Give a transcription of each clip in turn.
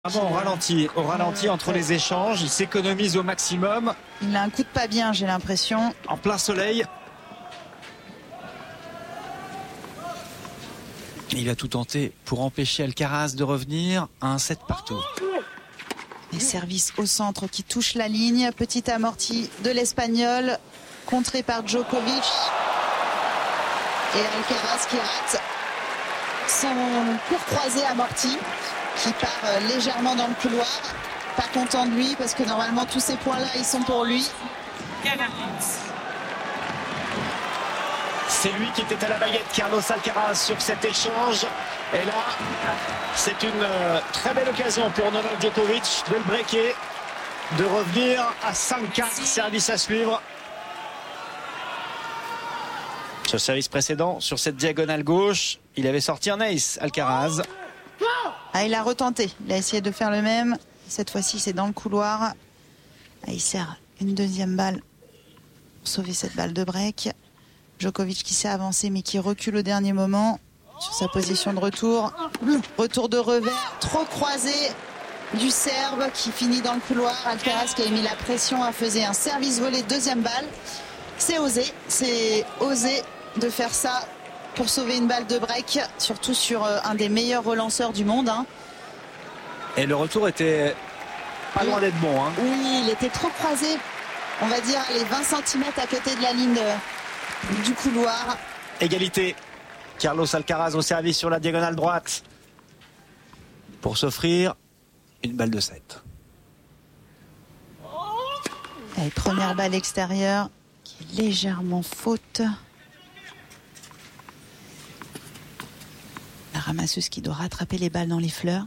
Au ralenti entre les échanges, il s'économise au maximum. Il a un coup de pas bien, j'ai l'impression. En plein soleil. Il va tout tenter pour empêcher Alcaraz de revenir à un 7 partout. Les services au centre qui touchent la ligne. Petit amorti de l'Espagnol, contré par Djokovic. Et Alcaraz qui rate son court croisé amorti, qui part légèrement dans le couloir. Pas content de lui parce que normalement tous ces points-là ils sont pour lui. C'est lui qui était à la baguette, Carlos Alcaraz, sur cet échange. Et là, c'est une très belle occasion pour Novak Djokovic de le breaker, de revenir à 5-4, service à suivre. Sur le service précédent, sur cette diagonale gauche, il avait sorti un ace, Alcaraz. Ah, il a retenté, il a essayé de faire le même. Cette fois-ci, c'est dans le couloir. Ah, il sert une deuxième balle pour sauver cette balle de break. Djokovic qui s'est avancé mais qui recule au dernier moment sur sa position de retour. Retour de revers, trop croisé du Serbe qui finit dans le couloir. Alcaraz qui a mis la pression, a fait un service volé, deuxième balle. C'est osé de faire ça pour sauver une balle de break, surtout sur un des meilleurs relanceurs du monde. Et le retour était pas loin d'être bon. Oui, il était trop croisé, on va dire les 20 cm à côté de la ligne du couloir. Égalité. Carlos Alcaraz au service sur la diagonale droite pour s'offrir une balle de 7. Allez, première balle extérieure qui est légèrement faute. La ramasseuse qui doit rattraper les balles dans les fleurs.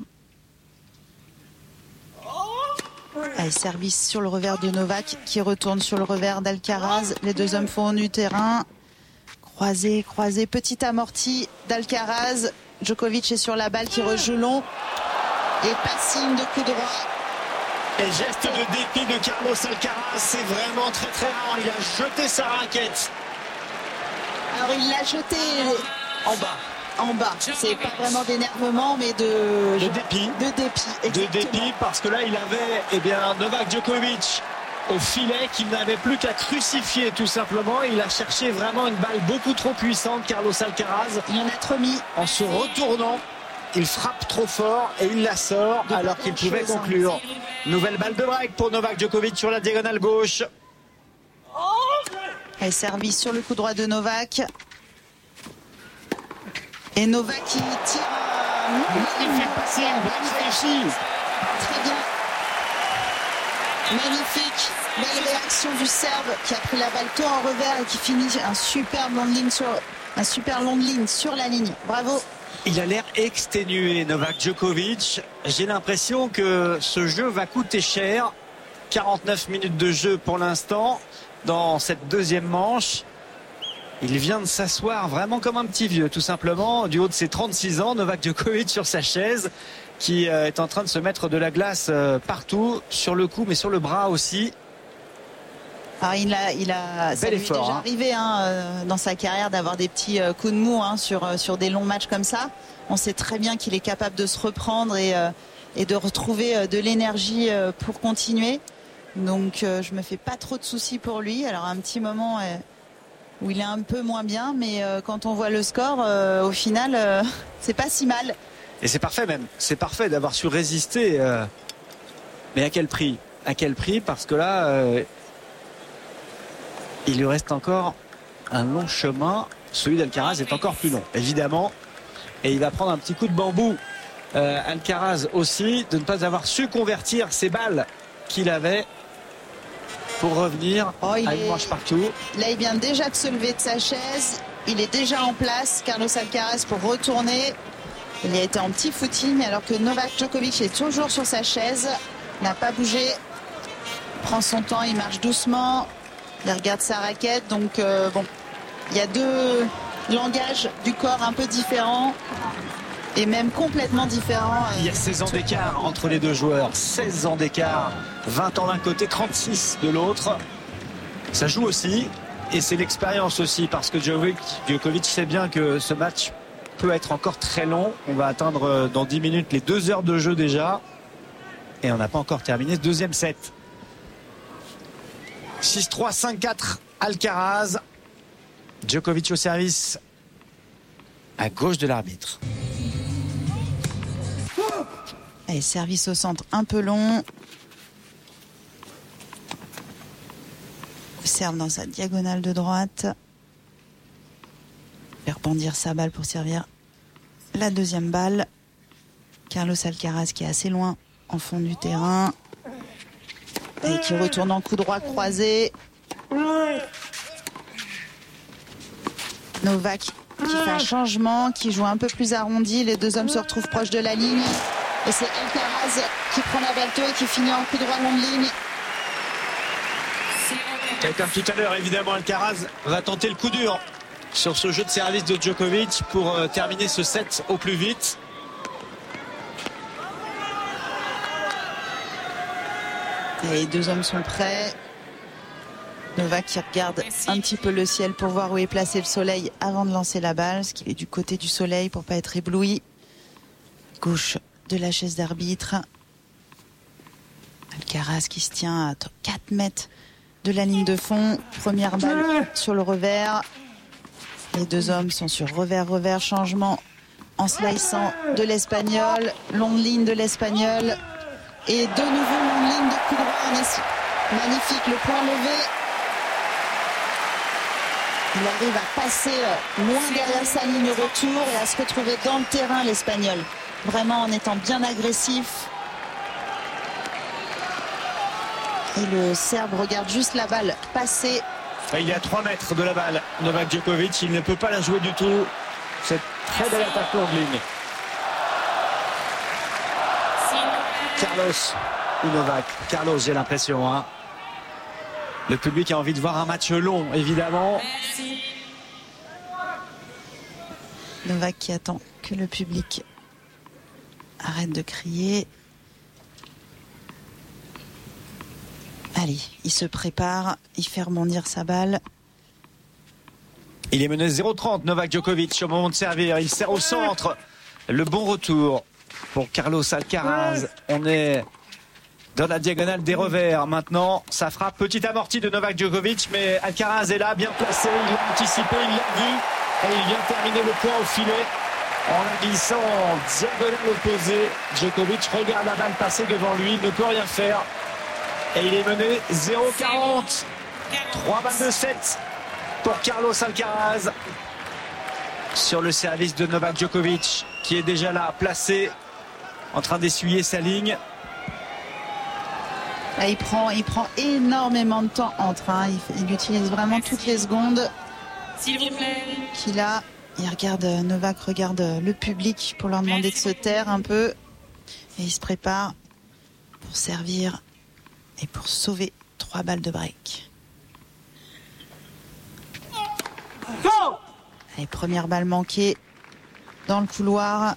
Allez, service sur le revers de Novak qui retourne sur le revers d'Alcaraz. Les deux hommes font du terrain. Croisé, petit amorti d'Alcaraz. Djokovic est sur la balle qui rejoue long. Et passing de coup droit. Et geste de dépit de Carlos Alcaraz, c'est vraiment très très rare. Il a jeté sa raquette. Alors il l'a jeté en bas. En bas, c'est pas vraiment d'énervement, mais de dépit. De dépit, parce que là, il avait Novak Djokovic au filet qu'il n'avait plus qu'à crucifier tout simplement. Il a cherché vraiment une balle beaucoup trop puissante, Carlos Alcaraz. Il en a trop mis. En se retournant, il frappe trop fort et il la sort alors qu'il pouvait conclure. Nouvelle balle de break pour Novak Djokovic sur la diagonale gauche. Et service sur le coup droit de Novak. Et Novak qui tire. Il fait passer une bonne réussite. Très bien. Magnifique. Belle réaction du Serbe qui a pris la balle tôt en revers et qui finit un super longue ligne sur la ligne. Bravo. Il a l'air exténué, Novak Djokovic. J'ai l'impression que ce jeu va coûter cher. 49 minutes de jeu pour l'instant dans cette deuxième manche. Il vient de s'asseoir vraiment comme un petit vieux, tout simplement, du haut de ses 36 ans. Novak Djokovic sur sa chaise, qui est en train de se mettre de la glace partout, sur le cou, mais sur le bras aussi. Alors ça lui est déjà arrivé dans sa carrière d'avoir des petits coups de mou sur des longs matchs comme ça. On sait très bien qu'il est capable de se reprendre et de retrouver de l'énergie pour continuer. Donc je me fais pas trop de soucis pour lui. Alors un petit moment où il est un peu moins bien, mais quand on voit le score, au final, c'est pas si mal. Et c'est parfait même. C'est parfait d'avoir su résister. Mais à quel prix ? À quel prix ? Parce que là, il lui reste encore un long chemin. Celui d'Alcaraz est encore plus long, évidemment. Et il va prendre un petit coup de bambou. Alcaraz aussi, de ne pas avoir su convertir ses balles qu'il avait pour revenir à une manche partout. Là, il vient déjà de se lever de sa chaise. Il est déjà en place, Carlos Alcaraz, pour retourner. Il a été en petit footing, alors que Novak Djokovic est toujours sur sa chaise. N'a pas bougé. Il prend son temps, il marche doucement. Il regarde sa raquette. Donc, il y a deux langages du corps un peu différents. Et même complètement différents. Il y a 16 ans d'écart entre les deux joueurs. 16 ans d'écart. 20 ans d'un côté, 36 de l'autre. Ça joue aussi. Et c'est l'expérience aussi. Parce que Djokovic sait bien que ce match peut être encore très long. On va atteindre dans 10 minutes les 2 heures de jeu déjà. Et on n'a pas encore terminé ce deuxième set. 6-3, 5-4, Alcaraz. Djokovic au service à gauche de l'arbitre. Allez, service au centre un peu long. Serve dans sa diagonale de droite. Faire bondir sa balle pour servir la deuxième balle. Carlos Alcaraz qui est assez loin en fond du terrain. Et qui retourne en coup droit croisé. Novak qui fait un changement, qui joue un peu plus arrondi. Les deux hommes se retrouvent proches de la ligne. Et c'est Alcaraz qui prend la balle tôt et qui finit en coup droit longue ligne. Et comme tout à l'heure, évidemment, Alcaraz va tenter le coup dur sur ce jeu de service de Djokovic pour terminer ce set au plus vite. Et les deux hommes sont prêts. Novak qui regarde un petit peu le ciel pour voir où est placé le soleil avant de lancer la balle, parce qu'il est du côté du soleil pour pas être ébloui. Gauche de la chaise d'arbitre. Alcaraz qui se tient à 4 mètres de la ligne de fond. Première balle sur le revers. Les deux hommes sont sur revers, changement en sliceant de l'Espagnol. Longue ligne de l'Espagnol. Et de nouveau longue ligne de coup droit. Magnifique, le point levé. Il arrive à passer loin derrière sa ligne retour et à se retrouver dans le terrain, l'Espagnol. Vraiment en étant bien agressif. Et le Serbe regarde juste la balle passer. Il est à 3 mètres de la balle. Novak Djokovic, il ne peut pas la jouer du tout. C'est très belle attaque longue ligne. Carlos ou Novak. Carlos, j'ai l'impression. Hein. Le public a envie de voir un match long, évidemment. Novak qui attend que le public arrête de crier. Allez, il se prépare, il fait rebondir sa balle. Il est mené 0-30, Novak Djokovic au moment de servir. Il sert au centre. Le bon retour pour Carlos Alcaraz. On est dans la diagonale des revers. Maintenant, ça fera petite amortie de Novak Djokovic, mais Alcaraz est là, bien placé. Il l'a anticipé, il l'a vu. Et il vient terminer le point au filet en la glissant en diagonale opposée. Djokovic regarde la balle passer devant lui, il ne peut rien faire. Et il est mené 0-40. 3 balles de 7 pour Carlos Alcaraz. Sur le service de Novak Djokovic, qui est déjà là, placé, en train d'essuyer sa ligne. Là, il prend énormément de temps entre. Hein. Il utilise vraiment toutes les secondes qu'il a. Novak regarde le public pour leur demander de se taire un peu. Et il se prépare pour servir et pour sauver 3 balles de break. Allez, première balle manquée dans le couloir.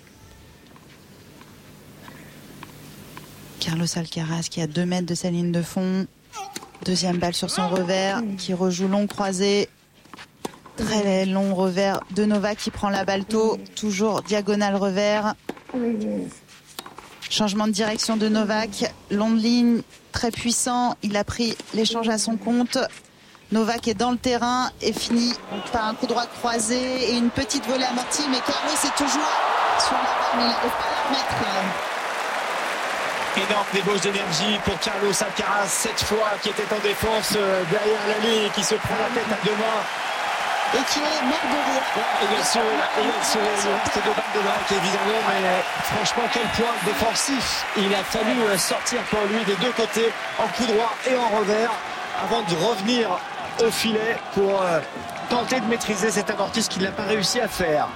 Carlos Alcaraz qui est à 2 mètres de sa ligne de fond. Deuxième balle sur son revers qui rejoue long croisé. Très long revers de Novak qui prend la balle tôt. Toujours diagonale revers. Changement de direction de Novak. Longue ligne, très puissant. Il a pris l'échange à son compte. Novak est dans le terrain et finit par un coup droit croisé et une petite volée amortie. Mais Carlos est toujours sur la balle, mais il n'arrive pas à la remettre. Énorme débauche d'énergie pour Carlos Alcaraz, cette fois qui était en défense derrière la ligne et qui se prend la tête à 2 mains. Et qui est mort de rire. Et bien sûr, il reste 2 balles de break évidemment, mais franchement quel point défensif. Il a fallu sortir pour lui des deux côtés, en coup droit et en revers, avant de revenir au filet pour tenter de maîtriser cette amortisse qu'il n'a pas réussi à faire.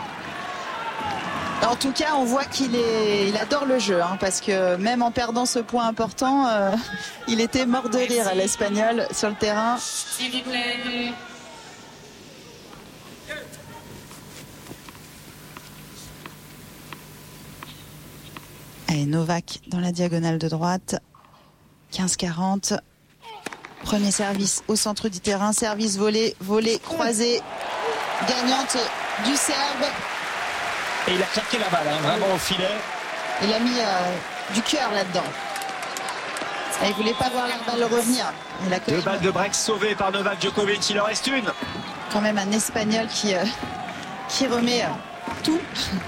En tout cas, on voit qu'il adore le jeu, hein, parce que même en perdant ce point important, il était mort de rire à l'Espagnol sur le terrain. S'il vous plaît. Allez, Novak dans la diagonale de droite. 15-40. Premier service au centre du terrain. Service volé croisé. Gagnante du Serbe. Et il a claqué la balle, hein, vraiment au filet. Il a mis du cœur là-dedans. Il ne voulait pas voir la balle revenir. Deux balles de break sauvées par Novak Djokovic. Il en reste une. Quand même un Espagnol qui remet tout.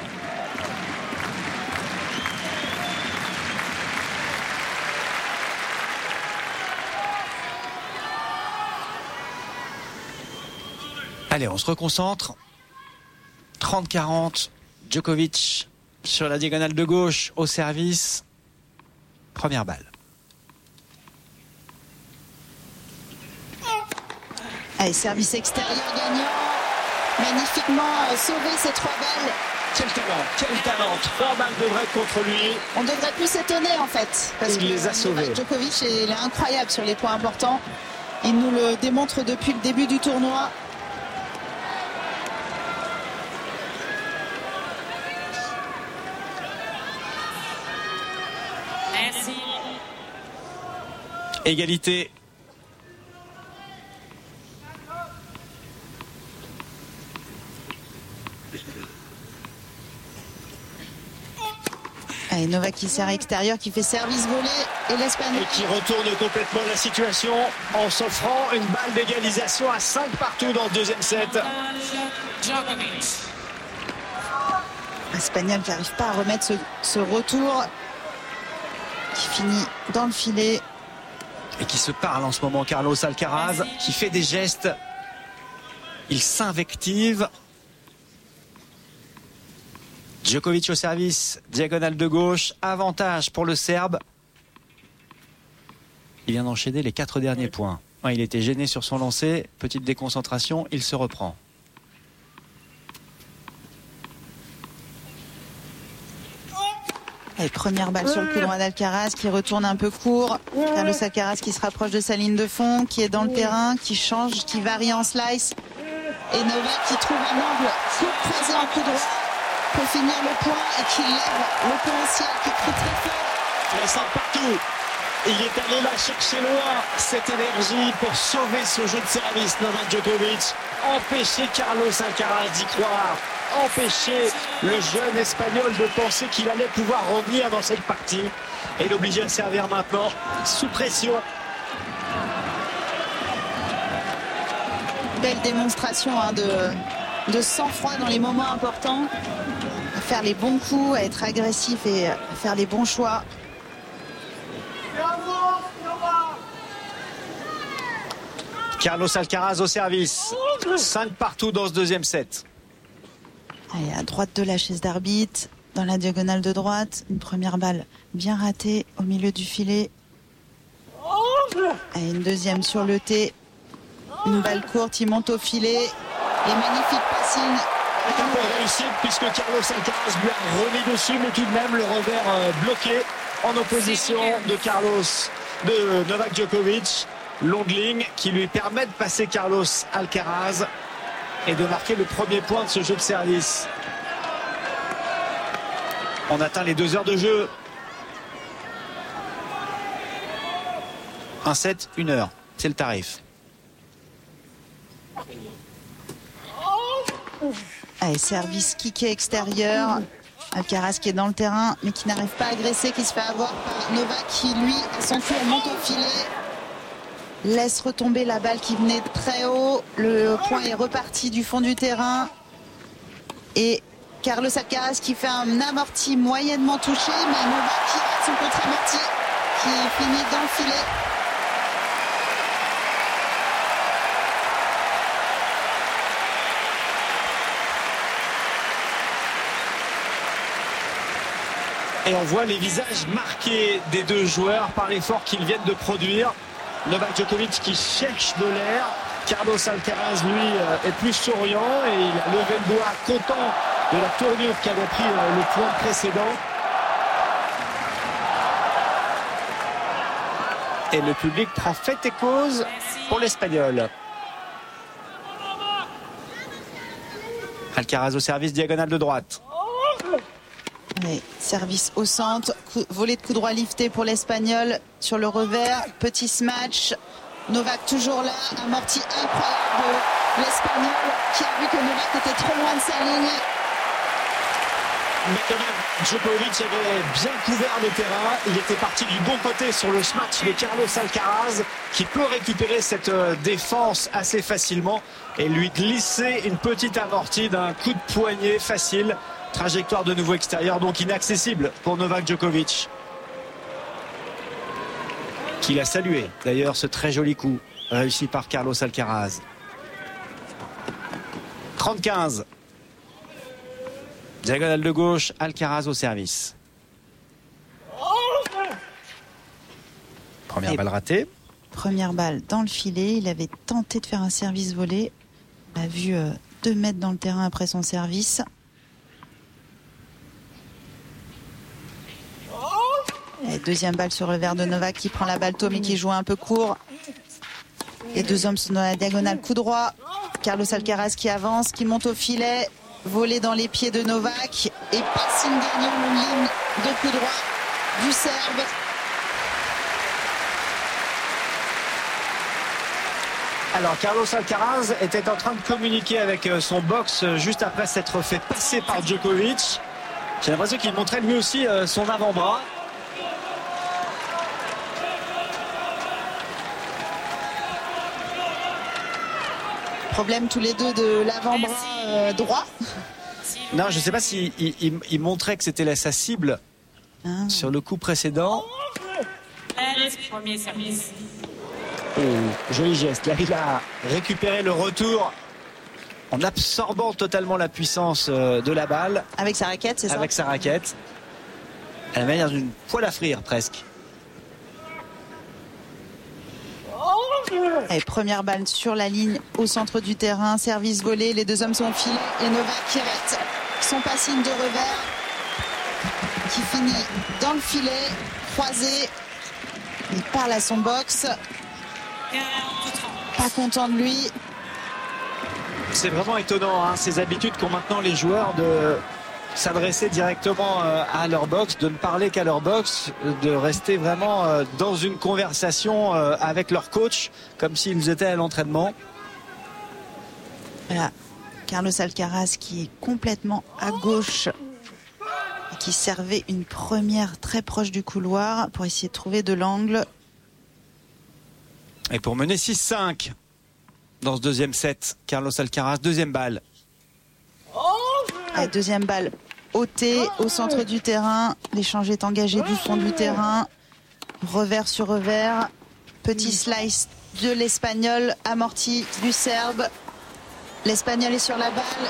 Allez, on se reconcentre. 30-40. Djokovic sur la diagonale de gauche au service. Première balle. Allez, service extérieur gagnant. Magnifiquement sauvé ces 3 balles. Quel talent. 3 balles de break contre lui. On devrait plus s'étonner en fait. Parce il les a sauvés. Djokovic, il est incroyable sur les points importants. Il nous le démontre depuis le début du tournoi. Égalité. Allez, Novak qui sert à extérieur, qui fait service volé et l'Espagnol. Et qui retourne complètement la situation en s'offrant une balle d'égalisation à 5 partout dans le deuxième set. L'Espagnol qui n'arrive pas à remettre ce retour, qui finit dans le filet. Et qui se parle en ce moment, Carlos Alcaraz, qui fait des gestes. Il s'invective. Djokovic au service, diagonale de gauche, avantage pour le Serbe. Il vient d'enchaîner les 4 derniers points. Il était gêné sur son lancer, petite déconcentration, il se reprend. Et première balle sur le coup droit d'Alcaraz qui retourne un peu court. Carlos Alcaraz qui se rapproche de sa ligne de fond, qui est dans le terrain, qui change, qui varie en slice. Et Novak qui trouve un angle, coup croisé en coup droit pour finir le point et qui lève le point au ciel, qui crie très fort. Il sent partout. Il est allé là chercher loin cette énergie pour sauver ce jeu de service. Novak Djokovic, empêcher Carlos Alcaraz d'y croire, empêcher le jeune Espagnol de penser qu'il allait pouvoir revenir dans cette partie et l'obliger à servir maintenant sous pression. Belle démonstration de sang-froid dans les moments importants, à faire les bons coups, à être agressif et à faire les bons choix. Carlos Alcaraz au service. 5 partout dans ce deuxième set. Allez, à droite de la chaise d'arbitre, dans la diagonale de droite, une première balle bien ratée au milieu du filet. Allez, une deuxième sur le T. Une balle courte, il monte au filet. Et magnifique passing. Avec un peu de réussite puisque Carlos Alcaraz lui a remis dessus, mais tout de même le revers bloqué en opposition de Novak Djokovic. Longue ligne qui lui permet de passer Carlos Alcaraz et de marquer le premier point de ce jeu de service. On atteint les 2 heures de jeu. 1 set, 1 heure. C'est le tarif. Allez, service kické extérieur. Alcaraz qui est dans le terrain mais qui n'arrive pas à agresser, qui se fait avoir par Novak qui lui à son tour monte au filet. Laisse retomber la balle qui venait de très haut. Le point est reparti du fond du terrain. Et Carlos Alcaraz qui fait un amorti moyennement touché, mais Novak qui rate son contre-amorti, qui finit dans le filet. Et on voit les visages marqués des 2 joueurs par l'effort qu'ils viennent de produire. Novak Djokovic qui cherche de l'air. Carlos Alcaraz, lui, est plus souriant et il a levé le doigt content de la tournure qu'avait pris le point précédent. Et le public prend fait et cause pour l'Espagnol. Alcaraz au service, diagonale de droite. Mais service au centre, volée de coup droit lifté pour l'Espagnol sur le revers, petit smash. Novak toujours là, amorti incroyable de l'Espagnol qui a vu que Novak était trop loin de sa ligne. Mais quand même, Djokovic avait bien couvert le terrain. Il était parti du bon côté sur le smash de Carlos Alcaraz, qui peut récupérer cette défense assez facilement et lui glisser une petite amortie d'un coup de poignet facile. Trajectoire de nouveau extérieure, donc inaccessible pour Novak Djokovic. Qui l'a salué, d'ailleurs, ce très joli coup réussi par Carlos Alcaraz. 30-15. Diagonale de gauche, Alcaraz au service. Première balle ratée. Première balle dans le filet. Il avait tenté de faire un service volé. On l'a vu 2 mètres dans le terrain après son service. Et deuxième balle sur le revers de Novak qui prend la balle tôt mais qui joue un peu court. Les deux hommes sont dans la diagonale, coup droit. Carlos Alcaraz qui avance, qui monte au filet. Volé dans les pieds de Novak. Et passing gagnant en ligne de coup droit du Serbe. Alors Carlos Alcaraz était en train de communiquer avec son box juste après s'être fait passer par Djokovic. J'ai l'impression qu'il montrait lui aussi son avant-bras. Problème tous les deux de l'avant-bras droit. Non, je ne sais pas s'il il montrait que c'était sa cible sur le coup précédent. Premier service. Oh, joli geste. Là, il a récupéré le retour en absorbant totalement la puissance de la balle. Avec sa raquette, c'est ça? Avec sa raquette. À la manière d'une poêle à frire, presque. Et première balle sur la ligne au centre du terrain, service volé, les deux hommes sont au filet et Novak qui arrête son passing de revers qui finit dans le filet, croisé, il parle à son box, pas content de lui. C'est vraiment étonnant, ces habitudes qu'ont maintenant les joueurs de s'adresser directement à leur box, de ne parler qu'à leur box, de rester vraiment dans une conversation avec leur coach, comme s'ils étaient à l'entraînement. Voilà, Carlos Alcaraz qui est complètement à gauche et qui servait une première très proche du couloir pour essayer de trouver de l'angle. Et pour mener 6-5 dans ce deuxième set, Carlos Alcaraz, deuxième balle. Et deuxième balle ôtée au centre du terrain. L'échange est engagé du fond du terrain. Revers sur revers. Petit slice de l'Espagnol, amorti du Serbe. L'Espagnol est sur la balle.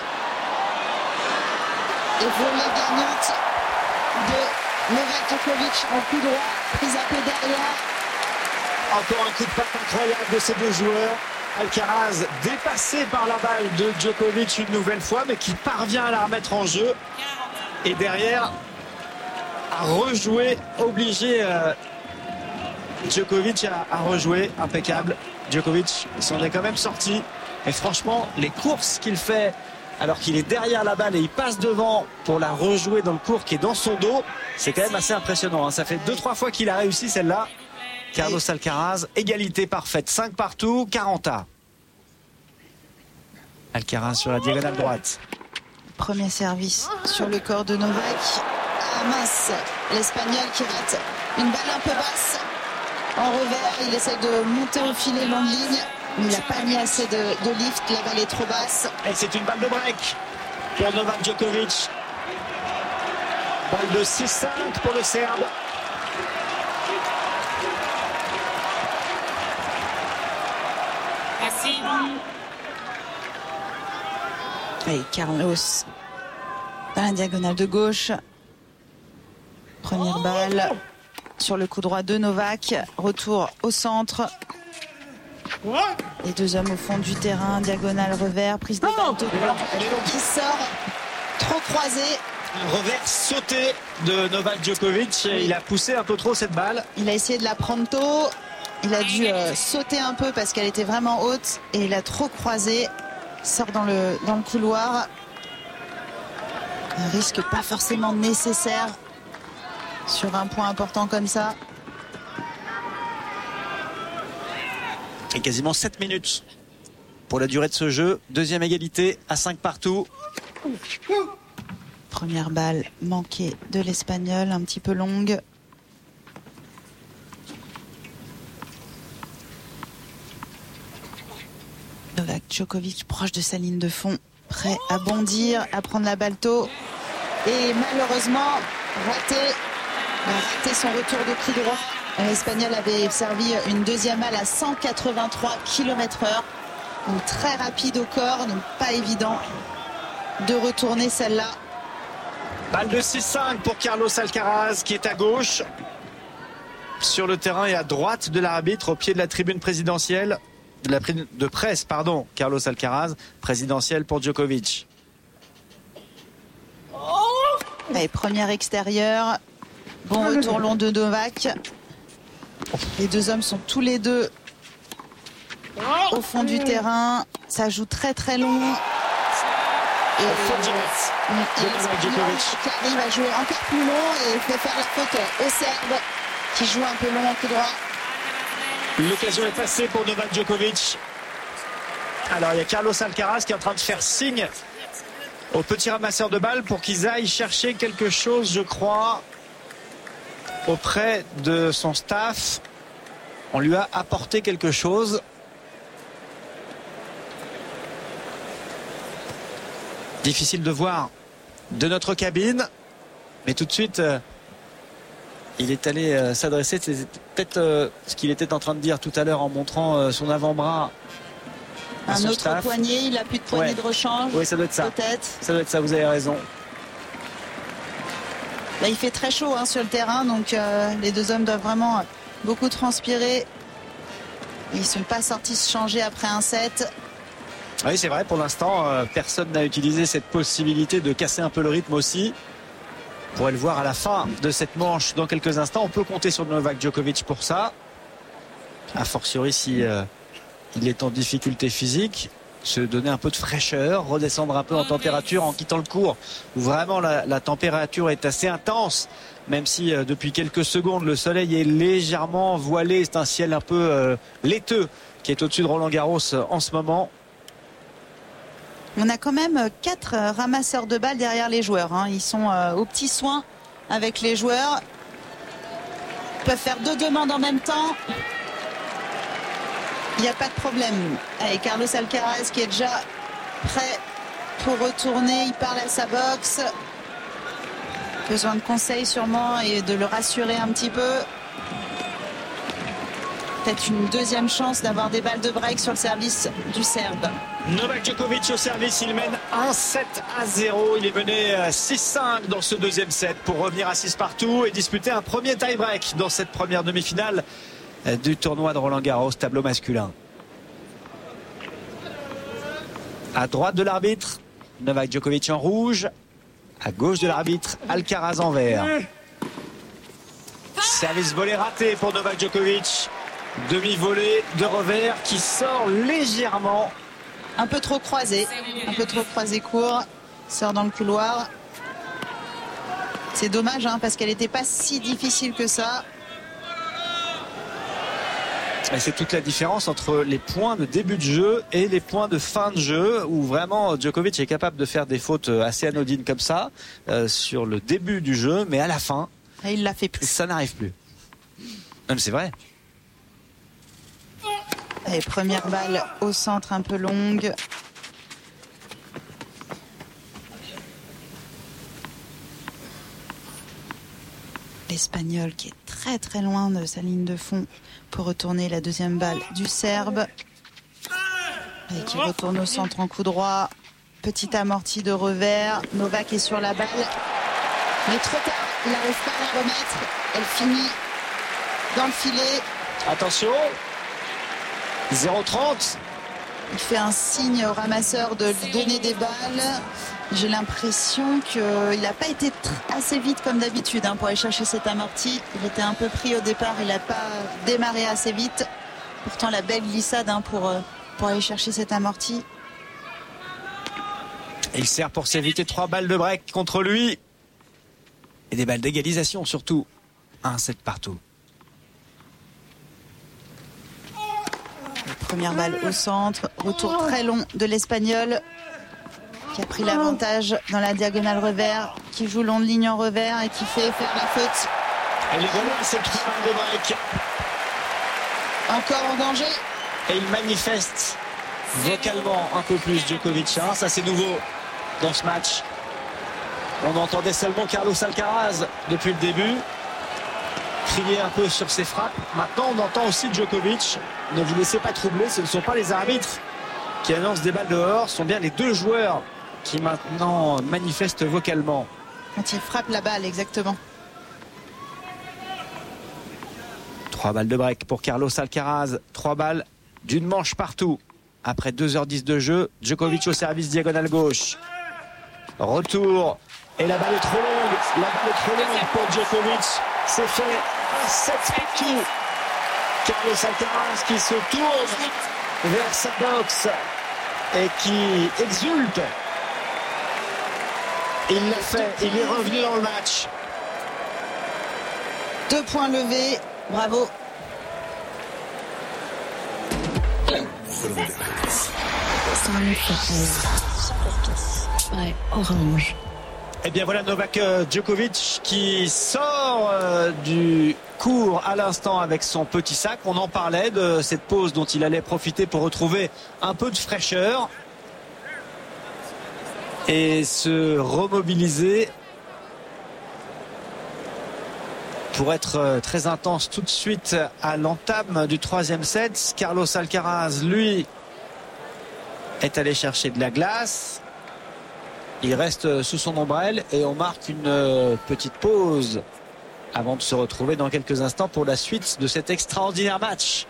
Et volée gagnante de Novak Djokovic en coup droit. Prise un peu derrière. Encore un coup de patte incroyable de ces deux joueurs. Alcaraz dépassé par la balle de Djokovic une nouvelle fois, mais qui parvient à la remettre en jeu. Et derrière, à rejouer, obligé Djokovic à rejouer, impeccable. Djokovic s'en est quand même sorti. Et franchement, les courses qu'il fait, alors qu'il est derrière la balle et il passe devant pour la rejouer dans le court qui est dans son dos, c'est quand même assez impressionnant. Ça fait 2-3 fois qu'il a réussi celle-là. Carlos Alcaraz, égalité parfaite, 5 partout, 40-A. Alcaraz sur la diagonale droite. Premier service sur le corps de Novak. Ah mince, l'Espagnol qui rate une balle un peu basse. En revers, il essaie de monter au filet longue ligne, mais il n'a pas mis assez de lift, la balle est trop basse. Et c'est une balle de break pour Novak Djokovic. Balle de 6-5 pour le Serbe. Et Carlos dans la diagonale de gauche. Première balle sur le coup droit de Novak. Retour au centre. Les deux hommes au fond du terrain. Diagonale revers. Prise de balle de qui sort. Trop croisé. Un revers sauté de Novak Djokovic. Oui. Il a poussé un peu trop cette balle. Il a essayé de la prendre tôt. Il a dû sauter un peu parce qu'elle était vraiment haute. Et il a trop croisé. Il sort dans le couloir. Un risque pas forcément nécessaire sur un point important comme ça. Et quasiment 7 minutes pour la durée de ce jeu. Deuxième égalité à 5 partout. Première balle manquée de l'Espagnol, un petit peu longue. Novak Djokovic proche de sa ligne de fond, prêt à bondir, à prendre la balle tôt. Et malheureusement, raté. Il a raté son retour de coup droit. L'Espagnol avait servi une deuxième balle à 183 km/h. Donc très rapide au corps, donc pas évident de retourner celle-là. Balle de 6-5 pour Carlos Alcaraz qui est à gauche sur le terrain et à droite de l'arbitre au pied de la tribune présidentielle de presse, Carlos Alcaraz, présidentielle pour Djokovic. Allez, première extérieure, bon retour long de Novak. Les deux hommes sont tous les deux au fond du terrain, ça joue très très long. Et Djokovic qui arrive à jouer encore plus long et fait faire la faute au Serbe qui joue un peu long en coup droit. L'occasion est passée pour Novak Djokovic. Alors il y a Carlos Alcaraz qui est en train de faire signe aux petits ramasseurs de balles pour qu'ils aillent chercher quelque chose, je crois, auprès de son staff. On lui a apporté quelque chose. Difficile de voir de notre cabine, mais tout de suite il est allé s'adresser, c'est peut-être ce qu'il était en train de dire tout à l'heure en montrant son avant-bras à son un autre staff. poignet, il n'a plus de poignée de rechange. Oui, ça doit être ça. Peut-être. Ça doit être ça, vous avez raison. Là, il fait très chaud sur le terrain, donc les deux hommes doivent vraiment beaucoup transpirer. Ils ne sont pas sortis se changer après un set. Oui, c'est vrai, pour l'instant, personne n'a utilisé cette possibilité de casser un peu le rythme aussi. On pourrait le voir à la fin de cette manche dans quelques instants. On peut compter sur Novak Djokovic pour ça. A fortiori si il est en difficulté physique. Se donner un peu de fraîcheur, redescendre un peu en température en quittant le court où vraiment la température est assez intense, même si depuis quelques secondes le soleil est légèrement voilé. C'est un ciel un peu laiteux qui est au-dessus de Roland-Garros en ce moment. On a quand même 4 ramasseurs de balles derrière les joueurs. Ils sont aux petits soins avec les joueurs. Ils peuvent faire 2 demandes en même temps. Il n'y a pas de problème. Allez, Carlos Alcaraz qui est déjà prêt pour retourner. Il parle à sa boxe. Besoin de conseils sûrement et de le rassurer un petit peu. Peut-être une deuxième chance d'avoir des balles de break sur le service du Serbe. Novak Djokovic au service, il mène 1-7-0. Il est mené 6-5 dans ce deuxième set pour revenir à 6 partout et disputer un premier tie-break dans cette première demi-finale du tournoi de Roland-Garros, tableau masculin. À droite de l'arbitre, Novak Djokovic en rouge. À gauche de l'arbitre, Alcaraz en vert. Service volé raté pour Novak Djokovic. Demi-volée de revers qui sort légèrement. Un peu trop croisé court. Sort dans le couloir. C'est dommage parce qu'elle n'était pas si difficile que ça. Et c'est toute la différence entre les points de début de jeu et les points de fin de jeu où vraiment Djokovic est capable de faire des fautes assez anodines comme ça sur le début du jeu, mais à la fin, et il l'a fait plus. Ça n'arrive plus. Non, mais c'est vrai. Allez, première balle au centre un peu longue. L'Espagnol qui est très très loin de sa ligne de fond pour retourner la deuxième balle du Serbe. Et qui retourne au centre en coup droit. Petit amorti de revers. Novak est sur la balle. Mais trop tard, il n'arrive pas à la remettre. Elle finit dans le filet. Attention. 0-30. Il fait un signe au ramasseur de lui donner des balles. J'ai l'impression qu'il n'a pas été assez vite comme d'habitude pour aller chercher cet amorti. Il était un peu pris au départ, il n'a pas démarré assez vite. Pourtant la belle glissade pour aller chercher cet amorti. Il sert pour s'éviter 3 balles de break contre lui. Et des balles d'égalisation surtout. 1-7 partout. Première balle au centre. Retour très long de l'Espagnol qui a pris l'avantage dans la diagonale revers, qui joue long de ligne en revers et qui fait faire la faute. Et les voilà, c'est 3 balles de break. Encore en danger. Et il manifeste vocalement un peu plus Djokovic. Hein. Ça, c'est nouveau dans ce match. On entendait seulement Carlos Alcaraz depuis le début crier un peu sur ses frappes. Maintenant, on entend aussi Djokovic. Ne vous laissez pas troubler, ce ne sont pas les arbitres qui annoncent des balles dehors, ce sont bien les deux joueurs qui maintenant manifestent vocalement. Quand il frappe la balle, exactement. 3 balles de break pour Carlos Alcaraz. 3 balles d'une manche partout. Après 2h10 de jeu, Djokovic au service diagonale gauche. Retour. Et la balle est trop longue. La balle est trop longue pour Djokovic. C'est fait. Un 7 partout. Carlos Alcaraz qui se tourne vers sa boxe et qui exulte. Il l'a fait. Il est revenu dans le match. 2 points levés. Bravo. Orange. Et bien voilà Novak Djokovic qui sort du court à l'instant avec son petit sac. On en parlait de cette pause dont il allait profiter pour retrouver un peu de fraîcheur et se remobiliser pour être très intense tout de suite à l'entame du 3e set. Carlos Alcaraz, lui, est allé chercher de la glace. Il reste sous son ombrelle et on marque une petite pause avant de se retrouver dans quelques instants pour la suite de cet extraordinaire match.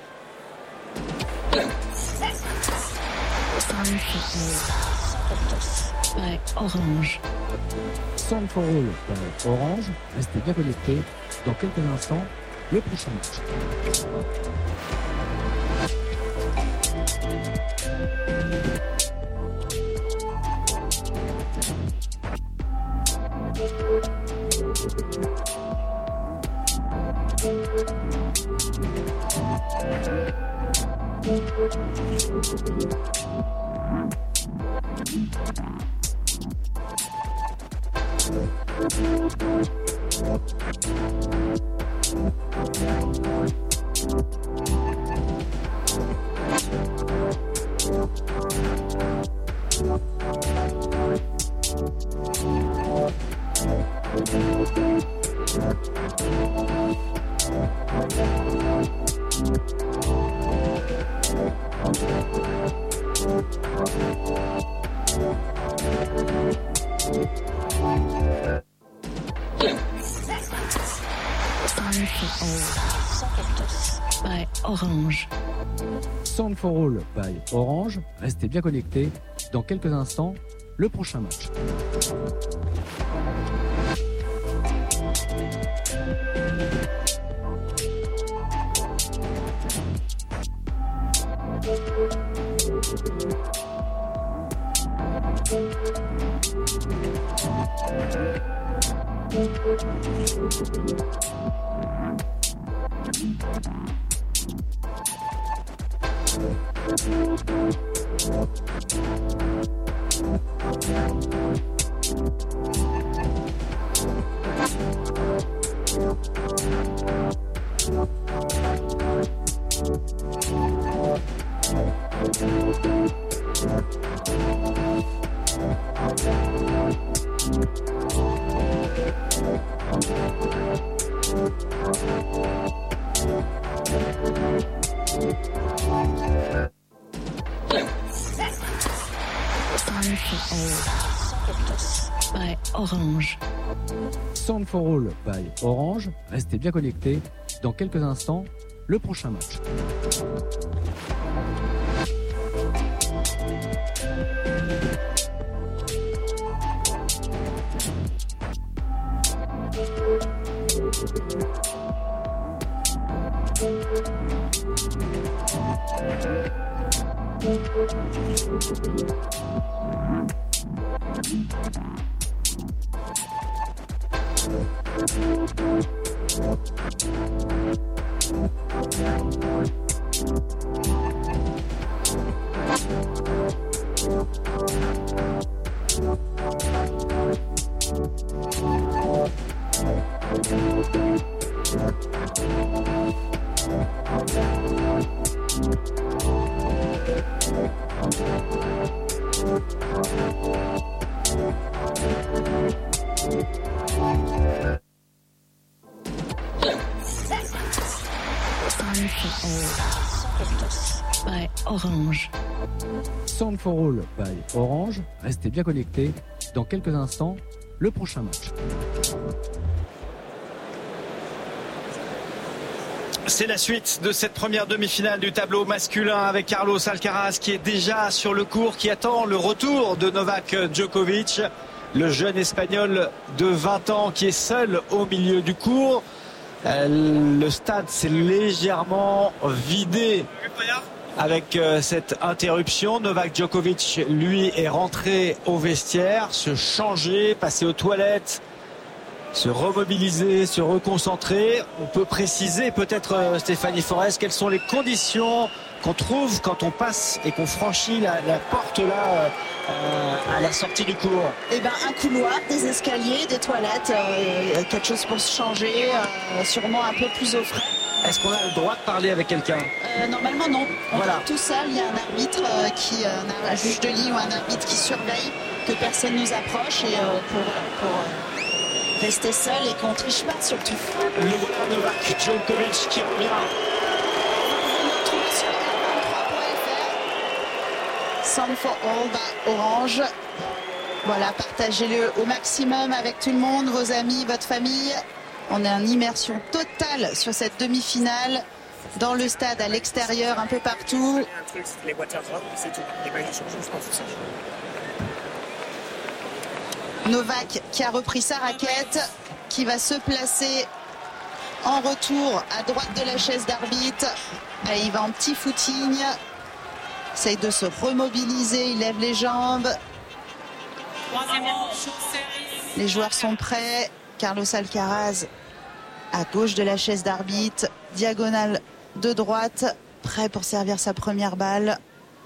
Orange. Sound for All par Orange. Restez bien connectés. Dans quelques instants, le prochain match. Orange. Sound for All by Orange. Restez bien connectés. Dans quelques instants, le prochain match. Orange. Sound for All by Orange. Restez bien connectés. Dans quelques instants, le prochain match. Sound for All by Orange. Sound for All by Orange. Restez bien connectés. Dans quelques instants, le prochain match. C'est la suite de cette première demi-finale du tableau masculin avec Carlos Alcaraz qui est déjà sur le court, qui attend le retour de Novak Djokovic, le jeune espagnol de 20 ans qui est seul au milieu du court. Le stade s'est légèrement vidé avec cette interruption. Novak Djokovic, lui, est rentré au vestiaire, se changer, passer aux toilettes, se remobiliser, se reconcentrer. On peut préciser peut-être, Stéphanie Forest, quelles sont les conditions qu'on trouve quand on passe et qu'on franchit la porte là à la sortie du cours. Eh ben, un couloir, des escaliers, des toilettes, quelque chose pour se changer, sûrement un peu plus au frais. Est-ce qu'on a le droit de parler avec quelqu'un? Normalement non. On Voilà. est tout seul, il y a un arbitre un juge de ligne ou un arbitre qui surveille que personne nous approche et pour rester seul et qu'on triche pas surtout. Le voilà, Novak Djokovic qui revient. Sur r23.fr. Sound for All by Orange. Voilà, partagez-le au maximum avec tout le monde, vos amis, votre famille. On est en immersion totale sur cette demi-finale, dans le stade, à l'extérieur, un peu partout. Les water drop, c'est tout. Les balles sont juste en foussage. Novak qui a repris sa raquette, qui va se placer en retour à droite de la chaise d'arbitre. Et il va en petit footing. Essaye de se remobiliser, il lève les jambes. Les joueurs sont prêts. Carlos Alcaraz à gauche de la chaise d'arbitre, diagonale de droite, prêt pour servir sa première balle.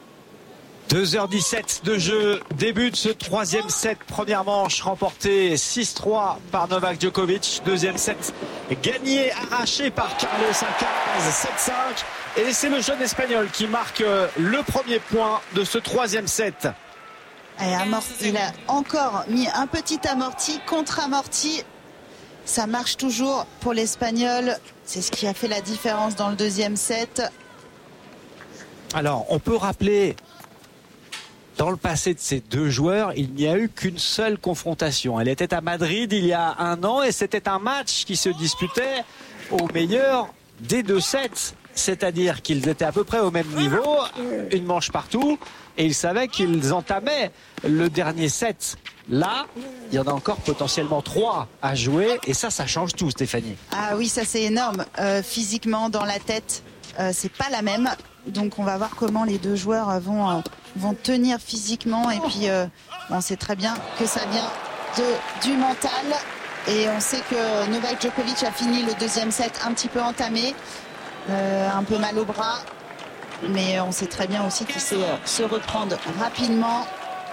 2h17 de jeu, début de ce troisième set, première manche remportée 6-3 par Novak Djokovic, deuxième set gagné, arraché par Carlos Alcaraz 7-5, et c'est le jeune espagnol qui marque le premier point de ce troisième set. Et il a encore mis un petit amorti, contre-amorti. Ça marche toujours pour l'Espagnol. C'est ce qui a fait la différence dans le deuxième set. Alors, on peut rappeler, dans le passé de ces deux joueurs, il n'y a eu qu'une seule confrontation. Elle était à Madrid il y a un an et c'était un match qui se disputait au meilleur des deux sets. C'est-à-dire qu'ils étaient à peu près au même niveau, une manche partout, et ils savaient qu'ils entamaient le dernier set. Là, il y en a encore potentiellement 3 à jouer, et ça change tout, Stéphanie. Ah oui, ça c'est énorme. Physiquement, dans la tête, c'est pas la même. Donc on va voir comment les deux joueurs vont tenir physiquement. Et puis, on sait très bien que ça vient du mental. Et on sait que Novak Djokovic a fini le deuxième set un petit peu entamé. Un peu mal au bras, mais on sait très bien aussi qu'il sait se reprendre rapidement.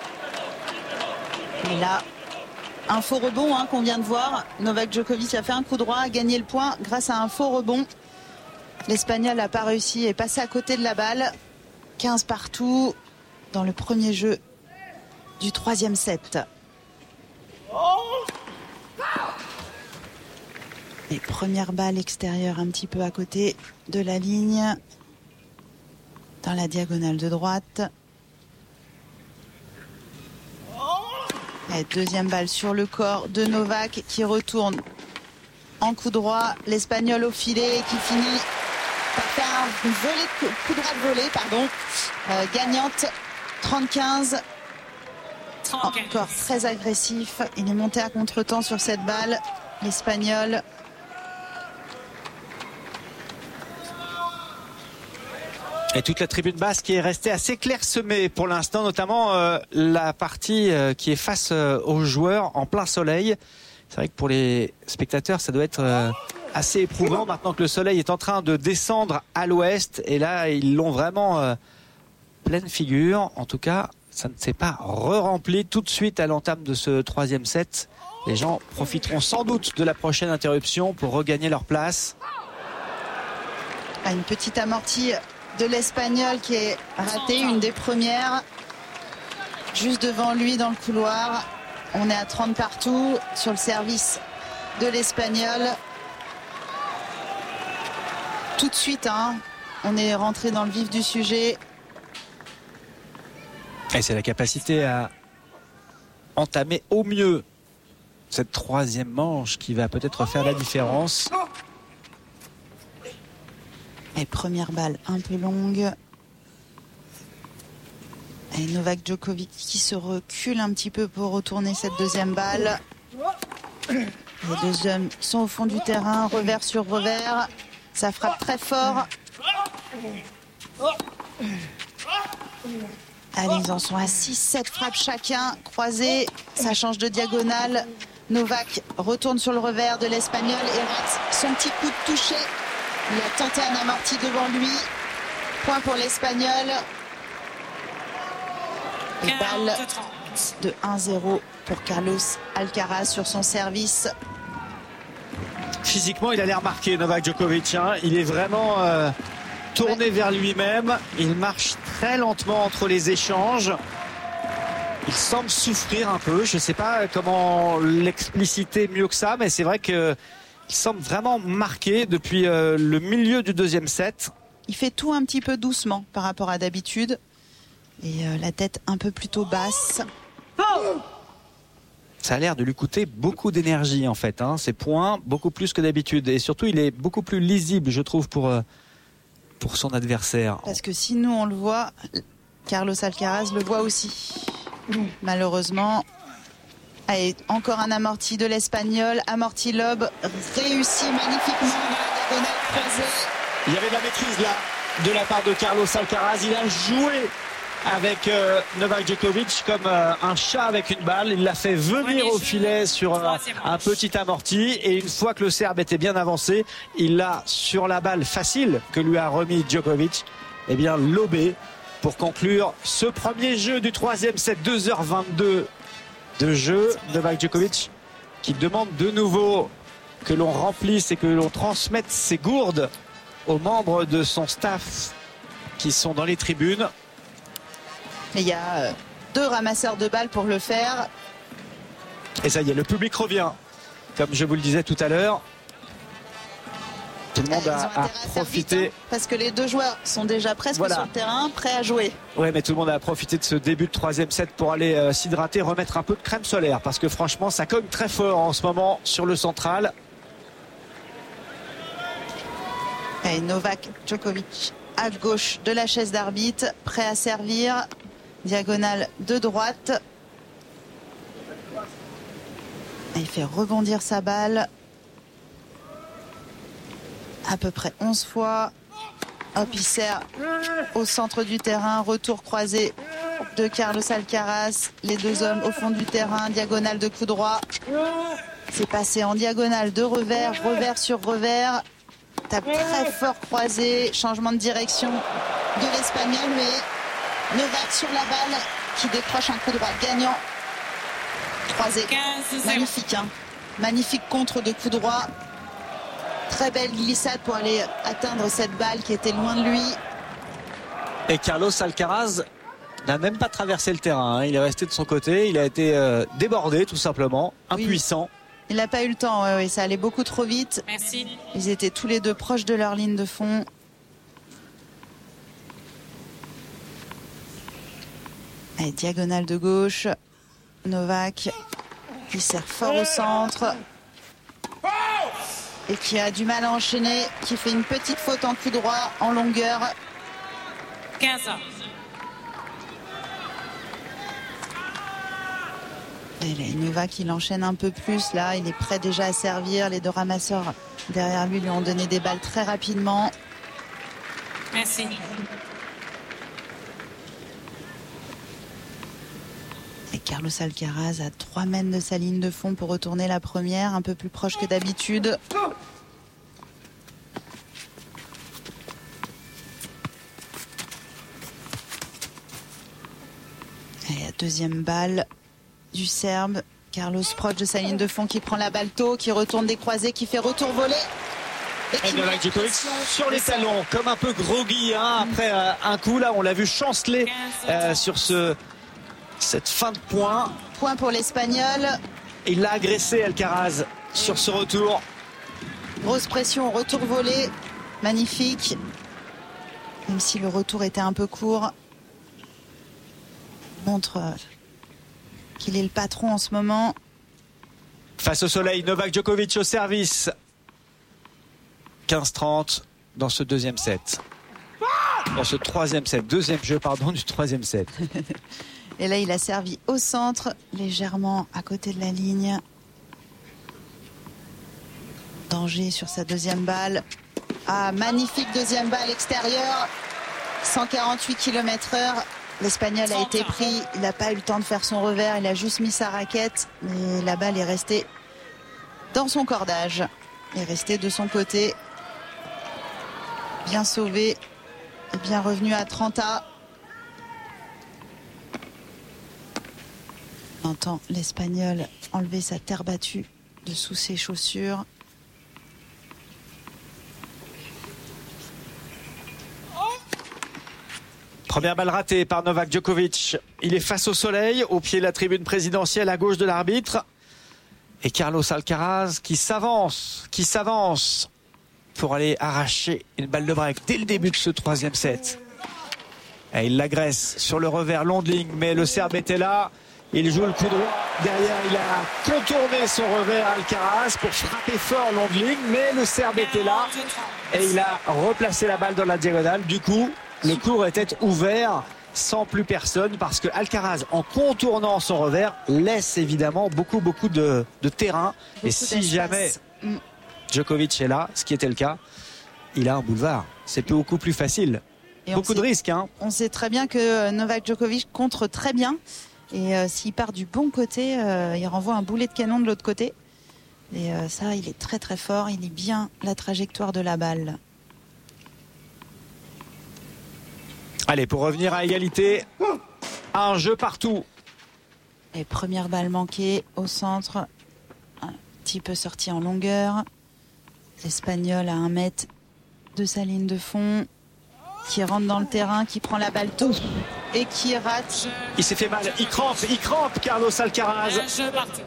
Et là, un faux rebond qu'on vient de voir. Novak Djokovic a fait un coup droit, a gagné le point grâce à un faux rebond. L'Espagnol n'a pas réussi et est passé à côté de la balle. 15 partout dans le premier jeu du troisième set. Et première balle extérieure un petit peu à côté de la ligne, dans la diagonale de droite. Et deuxième balle sur le corps de Novak qui retourne en coup droit. L'Espagnol au filet qui finit par faire un coup droit de volée, gagnante 30-15. Encore très agressif. Il est monté à contre-temps sur cette balle, l'Espagnol. Et toute la tribune basse qui est restée assez clairsemée pour l'instant, notamment la partie qui est face aux joueurs en plein soleil. C'est vrai que pour les spectateurs, ça doit être assez éprouvant maintenant que le soleil est en train de descendre à l'ouest. Et là, ils l'ont vraiment pleine figure. En tout cas, ça ne s'est pas re-rempli tout de suite à l'entame de ce troisième set. Les gens profiteront sans doute de la prochaine interruption pour regagner leur place. Une petite amortie de l'Espagnol qui est ratée, une des premières. Juste devant lui dans le couloir. On est à 30 partout sur le service de l'Espagnol. tout de suite, hein. On est rentré dans le vif du sujet. Et c'est la capacité à entamer au mieux cette troisième manche qui va peut-être faire la différence. Et première balle un peu longue. Et Novak Djokovic qui se recule un petit peu pour retourner cette deuxième balle. Les deux hommes sont au fond du terrain, revers sur revers. Ça frappe très fort. Allez, ils en sont à 6-7 frappes chacun. Croisé, ça change de diagonale. Novak retourne sur le revers de l'Espagnol et rate son petit coup de toucher. Il a tenté un amorti devant lui. Point pour l'Espagnol. Et balle de 1-0 pour Carlos Alcaraz sur son service. Physiquement, il a l'air marqué, Novak Djokovic. Hein. Il est vraiment tourné vers lui-même. Il marche très lentement entre les échanges. Il semble souffrir un peu. Je ne sais pas comment l'expliciter mieux que ça, mais c'est vrai qu'il semble vraiment marqué depuis le milieu du deuxième set. Il fait tout un petit peu doucement par rapport à d'habitude. Et la tête un peu plutôt basse. Ça a l'air de lui coûter beaucoup d'énergie en fait, hein, ces points, beaucoup plus que d'habitude. Et surtout, il est beaucoup plus lisible, je trouve, pour son adversaire. Parce que si nous, on le voit, Carlos Alcaraz le voit aussi. Malheureusement. Allez, encore un amorti de l'Espagnol. Amorti lob, réussi magnifiquement dans la diagonale croisée. Il y avait de la maîtrise là, de la part de Carlos Alcaraz. Il a joué avec Novak Djokovic comme un chat avec une balle. Il l'a fait venir au filet sur un petit amorti, et une fois que le Serbe était bien avancé, il l'a sur la balle facile que lui a remis Djokovic, eh bien lobé pour conclure ce premier jeu du troisième set. 2h22 de jeu. Novak Djokovic qui demande de nouveau que l'on remplisse et que l'on transmette ses gourdes aux membres de son staff qui sont dans les tribunes. Et il y a deux ramasseurs de balles pour le faire. Et ça y est, le public revient. Comme je vous le disais tout à l'heure, tout le monde a profité. Vite, hein, parce que les deux joueurs sont déjà presque sur le terrain, prêts à jouer. Oui, mais tout le monde a profité de ce début de troisième set pour aller s'hydrater, remettre un peu de crème solaire. Parce que franchement, ça cogne très fort en ce moment sur le central. Et Novak Djokovic à gauche de la chaise d'arbitre, prêt à servir. Diagonale de droite. Et il fait rebondir sa balle. À peu près 11 fois. Hop, il sert au centre du terrain. Retour croisé de Carlos Alcaraz. Les deux hommes au fond du terrain. Diagonale de coup droit. C'est passé en diagonale de revers. Revers sur revers. Tape très fort croisé. Changement de direction de l'Espagnol, mais Novak sur la balle qui décroche un coup droit gagnant. Croisé. Magnifique, hein. Magnifique contre de coup droit. Très belle glissade pour aller atteindre cette balle qui était loin de lui. Et Carlos Alcaraz n'a même pas traversé le terrain. Hein. Il est resté de son côté. Il a été débordé tout simplement. Impuissant. Oui. Il n'a pas eu le temps. Ouais, ça allait beaucoup trop vite. Merci. Ils étaient tous les deux proches de leur ligne de fond. Allez, diagonale de gauche. Novak qui sert fort au centre. Et qui a du mal à enchaîner. Qui fait une petite faute en coup droit, en longueur. 15 ans. Et là, Novak, il enchaîne un peu plus. Là, il est prêt déjà à servir. Les deux ramasseurs derrière lui ont donné des balles très rapidement. Merci. Et Carlos Alcaraz à 3 mètres de sa ligne de fond pour retourner la première, un peu plus proche que d'habitude. Et la deuxième balle du Serbe. Carlos proche de sa ligne de fond qui prend la balle tôt, qui retourne des croisés, qui fait retour volé. Et Novak Djokovic sur les talons, comme un peu groggy hein, après un coup. Là, on l'a vu chanceler sur cette fin de point. Point pour l'Espagnol. Il l'a agressé Alcaraz sur ce retour. Grosse pression, retour volé. magnifique. Même si le retour était un peu court. Il montre qu'il est le patron en ce moment. Face au soleil, Novak Djokovic au service. 15-30 dans ce deuxième set. Dans ce troisième set. Deuxième jeu, pardon, du troisième set. Et là, il a servi au centre, légèrement à côté de la ligne. Danger sur sa deuxième balle. Ah, magnifique deuxième balle extérieure. 148 km/h. L'Espagnol a été pris. Il n'a pas eu le temps de faire son revers. Il a juste mis sa raquette. Mais la balle est restée dans son cordage. Elle est restée de son côté. Bien sauvé. Et bien revenu à 30A. On entend l'Espagnol enlever sa terre battue de sous ses chaussures. Première balle ratée par Novak Djokovic. Il est face au soleil, au pied de la tribune présidentielle, à gauche de l'arbitre. Et Carlos Alcaraz qui s'avance pour aller arracher une balle de break dès le début de ce troisième set. Et il l'agresse sur le revers long de ligne, mais le Serbe était là. Il joue le coup droit. Derrière, il a contourné son revers Alcaraz pour frapper fort long de ligne, mais le Serbe était là. Et il a replacé la balle dans la diagonale. Du coup, le court était ouvert sans plus personne parce que Alcaraz, en contournant son revers, laisse évidemment beaucoup de terrain. Et si jamais Djokovic est là, ce qui était le cas, il a un boulevard. C'est beaucoup plus facile. Et beaucoup de risques. Hein. On sait très bien que Novak Djokovic contre très bien. Et s'il part du bon côté, il renvoie un boulet de canon de l'autre côté. Et ça, il est très très fort. Il lit bien la trajectoire de la balle. Allez, pour revenir à égalité, un jeu partout. Et première balle manquée au centre. Un petit peu sorti en longueur. L'Espagnol à 1 mètre de sa ligne de fond. Qui rentre dans le terrain, qui prend la balle tôt et qui rate. Il s'est fait mal, il crampe Carlos Alcaraz. Jeu parti.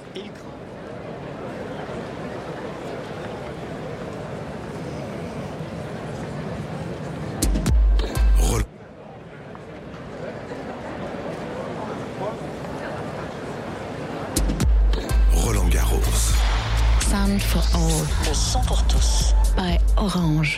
Roland Garros. Sound for all. Le son pour tous. By Orange.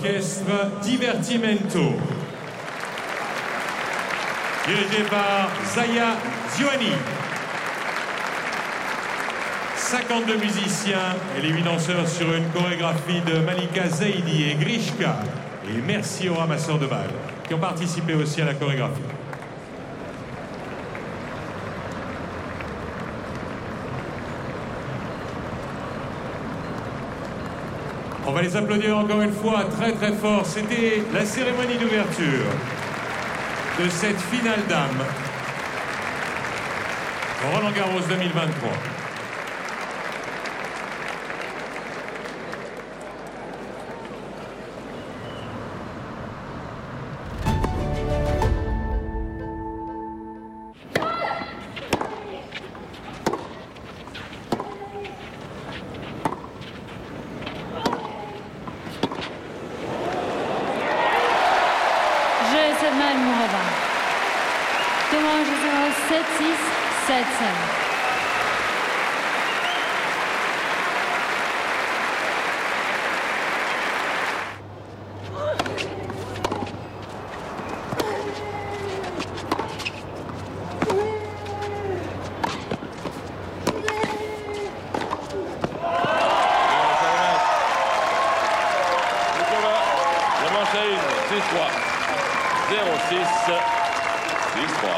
l'orchestre Divertimento, dirigé par Zaya Zioani. 52 musiciens et les 8 danseurs sur une chorégraphie de Malika Zaidi et Grishka. Et merci aux ramasseurs de balles qui ont participé aussi à la chorégraphie. On va les applaudir encore une fois très très fort. C'était la cérémonie d'ouverture de cette finale dame Roland Garros 2023. Dommage 7-6, 7-5. La manche à 1, 6-3, 0-6, 6-3.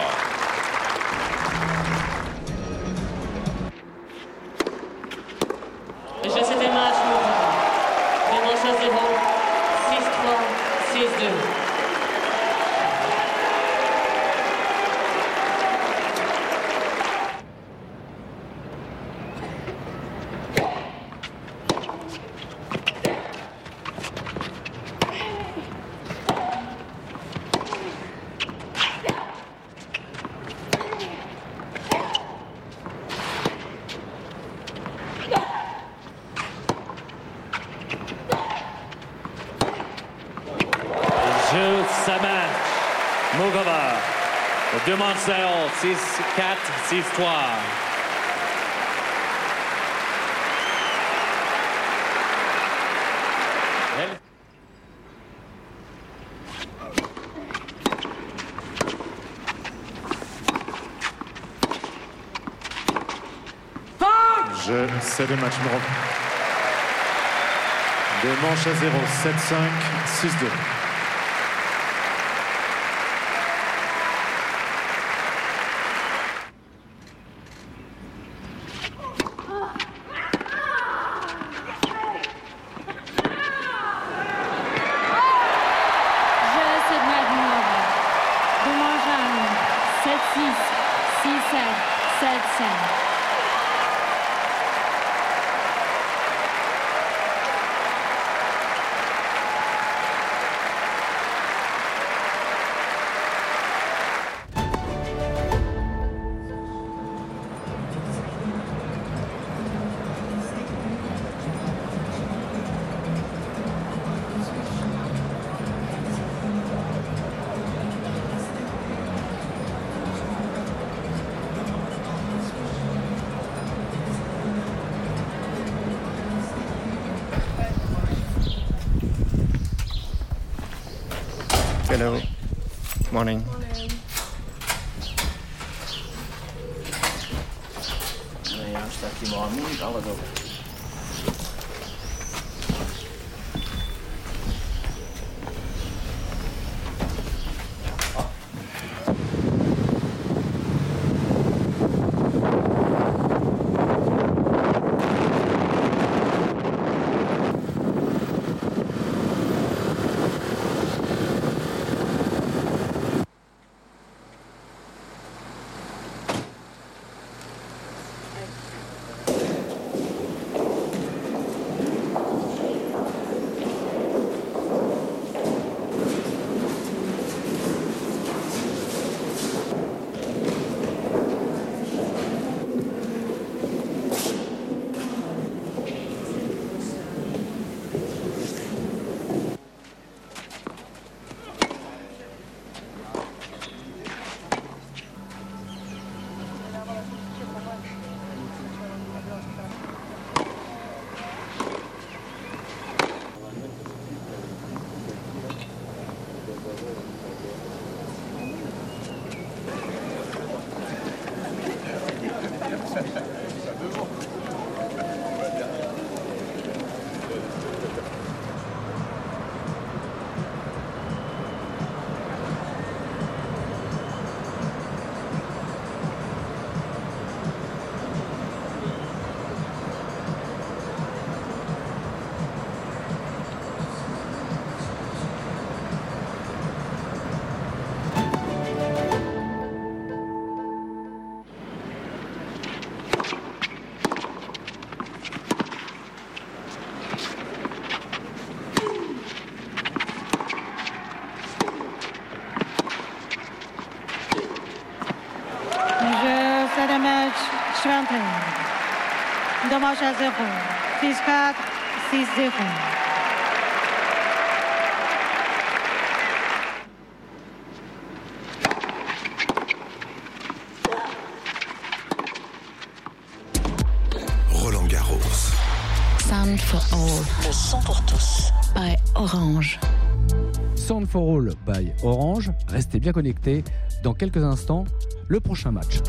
Je sais des matchs, des manches à 0, 6-3, 6-2. Jules Saman, Mugova, 2 manches 0, 6-4, 6-3. Je sais le match numéro 2 manches à 0, 7-5, 6-2. Hello. Morning. Nee, ja, staat hier maar niet alles op. Dommage à 0. 6-4, 6-0. Roland Garros. Sound for All. Le son pour tous. By Orange. Sound for All by Orange. Restez bien connectés. Dans quelques instants, le prochain match.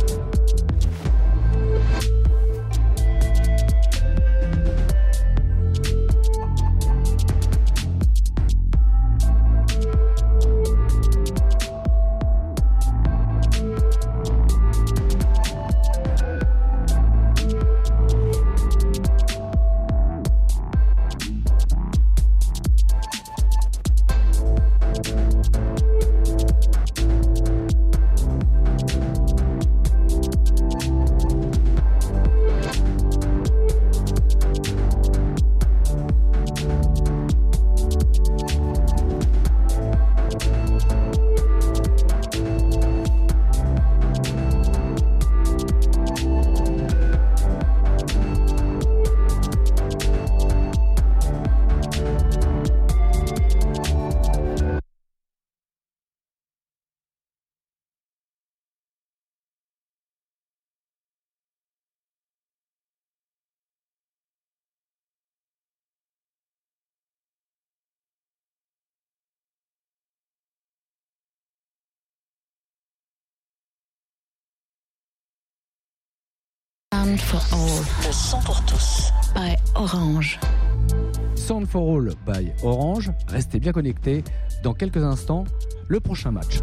Sound for All. Le son pour tous. By Orange. Sound for All by Orange. Restez bien connectés. Dans quelques instants, le prochain match.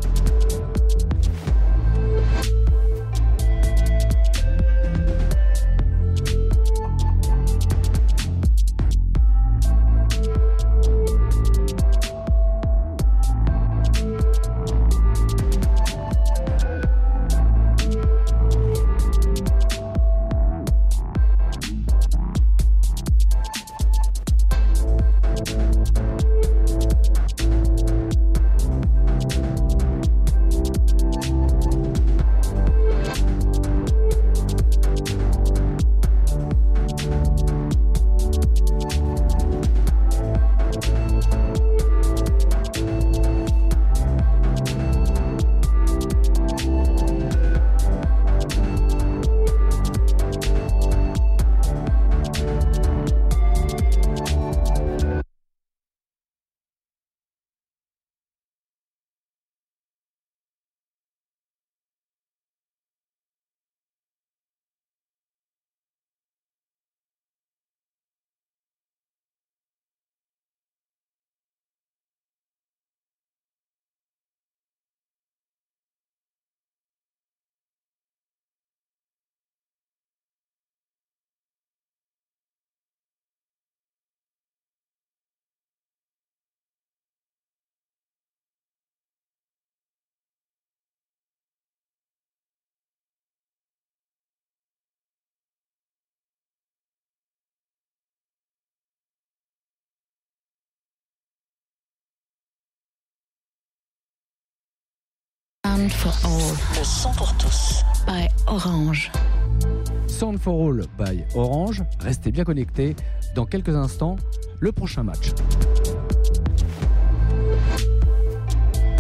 Sound for All. Le son pour tous. By Orange. Sound for All by Orange. Restez bien connectés. Dans quelques instants, le prochain match.